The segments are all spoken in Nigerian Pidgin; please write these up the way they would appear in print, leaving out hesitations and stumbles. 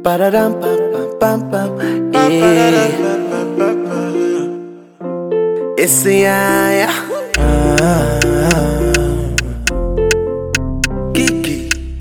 Ba-da-dum, pam, pam, pam, pam. Yeah. It's the yeah. Kiki.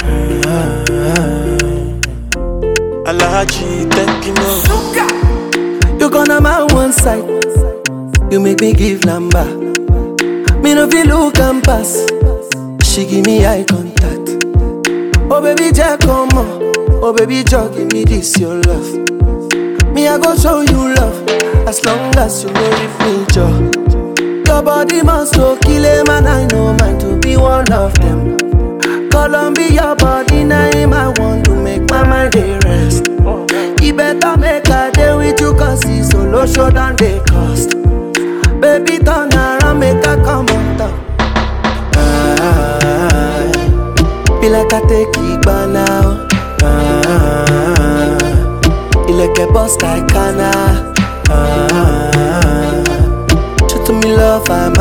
Alahaji, thank you, no. You gonna my one side. You make me give number. Me no feel look and pass. She give me eye contact. Oh baby, Jack, come on. Oh baby, Jack, give me this your love. Me I go show you love. As long as you know if me joy. Your body must go kill him, and I know mine to be one of them. Columbia body name I want to make my mind dey rest. You better make a day with you, cause it's solo show than they cost. Baby turn around, make a come on top. Feel like I take it by now. You like a boss like Kana. Show to me love, I'm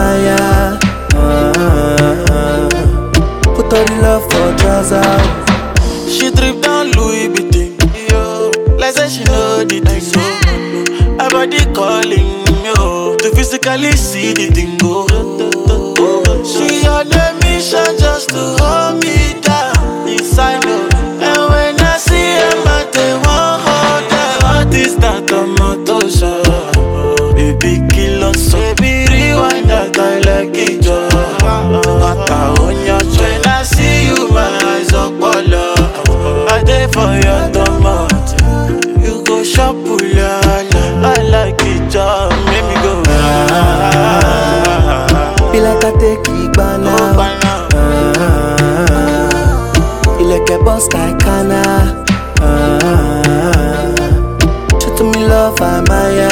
put all the love for trousers. She drip down Louis Vuitton, yo. Like say she know the thing, so her body calling, yo, to physically see the thing go. She on a mission just to hold me down inside, no. And when I see her, I they want hold her. What is that on my tosha? Baby kill us, so baby rewind that I like it, yo. When I see you, my eyes up all up. I dey for your tomato. You go shop, I like it, job. Make me go. Feel like I take it by now. You like a boss like Kana. Show to me love, I'm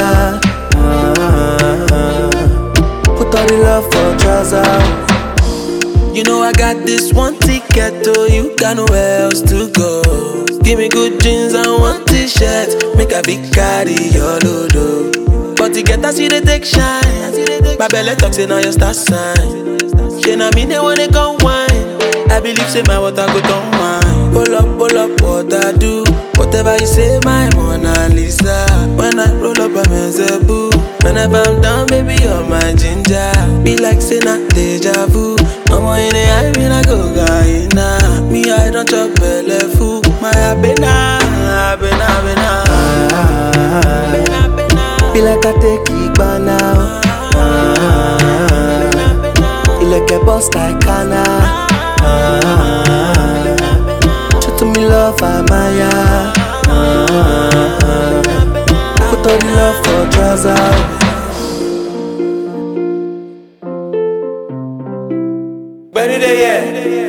put all the love for trousers. You know I got this one ticket, oh, you got nowhere else to go. Give me good jeans and one t-shirt, make a big carry your load, oh. But you get as you they take shine. My belly talks say now your star sign. She na me they wanna go wine. I believe say my water go down wine. Pull up, what I do. Whatever you say, my Mona Lisa. When I roll up, I'm a zebu. Whenever I'm down, baby, you're my ginger. Be like say na deja vu. I'm in the eye, when I go Guyana. Me, I don't chop belly fool. My abena. Feel like I take it by now. You like a boss like Kana. Show to me love, I'm put all the love for trousers. Ready there, yeah.